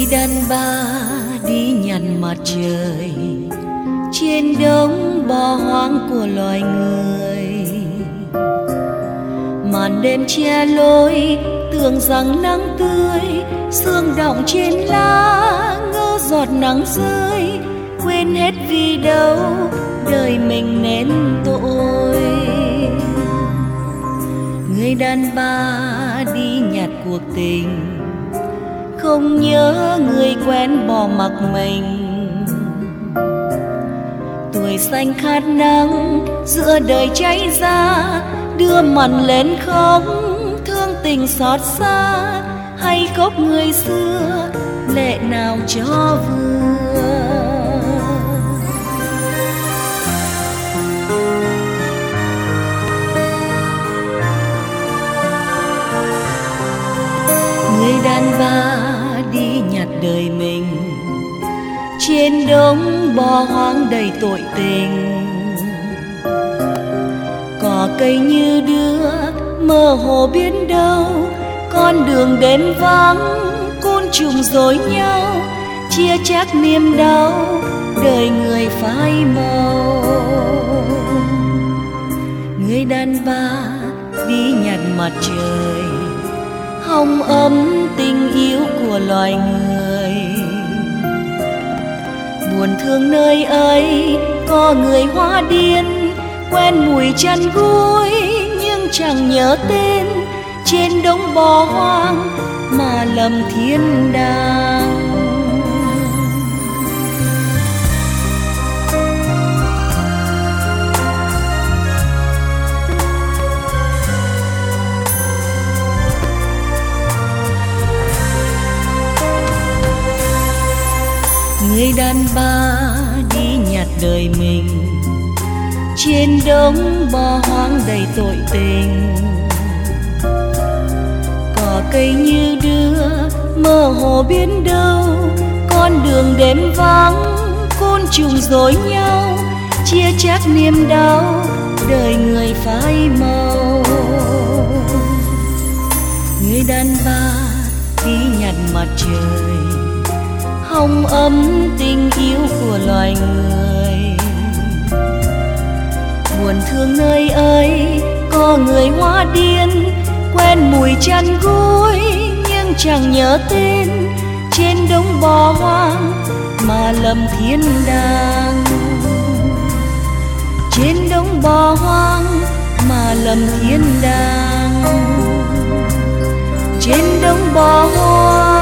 Người đàn bà đi nhặt mặt trời trên đống bỏ hoang của loài người. Màn đêm che lối tưởng rằng nắng tươi, sương đọng trên lá ngỡ giọt nắng rơi. Quên hết vì đâu đời mình nên tội. Người đàn bà đi nhặt cuộc tình, không nhớ người quen bỏ mặc mình. Tuổi xanh khát nắng giữa đời cháy ra, đưa mặt lên khóc thương tình xót xa. Hay khóc người xưa lệ nào cho vừa. Người đàn bà đi nhặt đời mình trên đống bỏ hoang đầy tội tình. Cỏ cây như đưa mơ hồ biến đâu, con đường đến vắng côn trùng dối nhau. Chia chác niềm đau đời người phai màu. Người đàn bà đi nhặt mặt trời, hồng ấm tình yêu của loài người. Buồn thương nơi ấy có người hoa điên, quen mùi chăn gối nhưng chẳng nhớ tên. Trên đống bỏ hoang mà lầm thiên đàng. Người đàn bà đi nhặt đời mình trên đống bỏ hoang đầy tội tình. Cỏ cây như đưa mơ hồ biến đâu, con đường đêm vắng côn trùng dối nhau. Chia chác niềm đau đời người phai màu. Người đàn bà đi nhặt mặt trời, hồng ấm tình yêu của loài người. Buồn thương nơi ấy có người hoa điên, quen mùi chăn gối nhưng chẳng nhớ tên. Trên đống bỏ hoang mà lầm thiên đàng. Trên đống bỏ hoang mà lầm thiên đàng. Trên đống bỏ hoang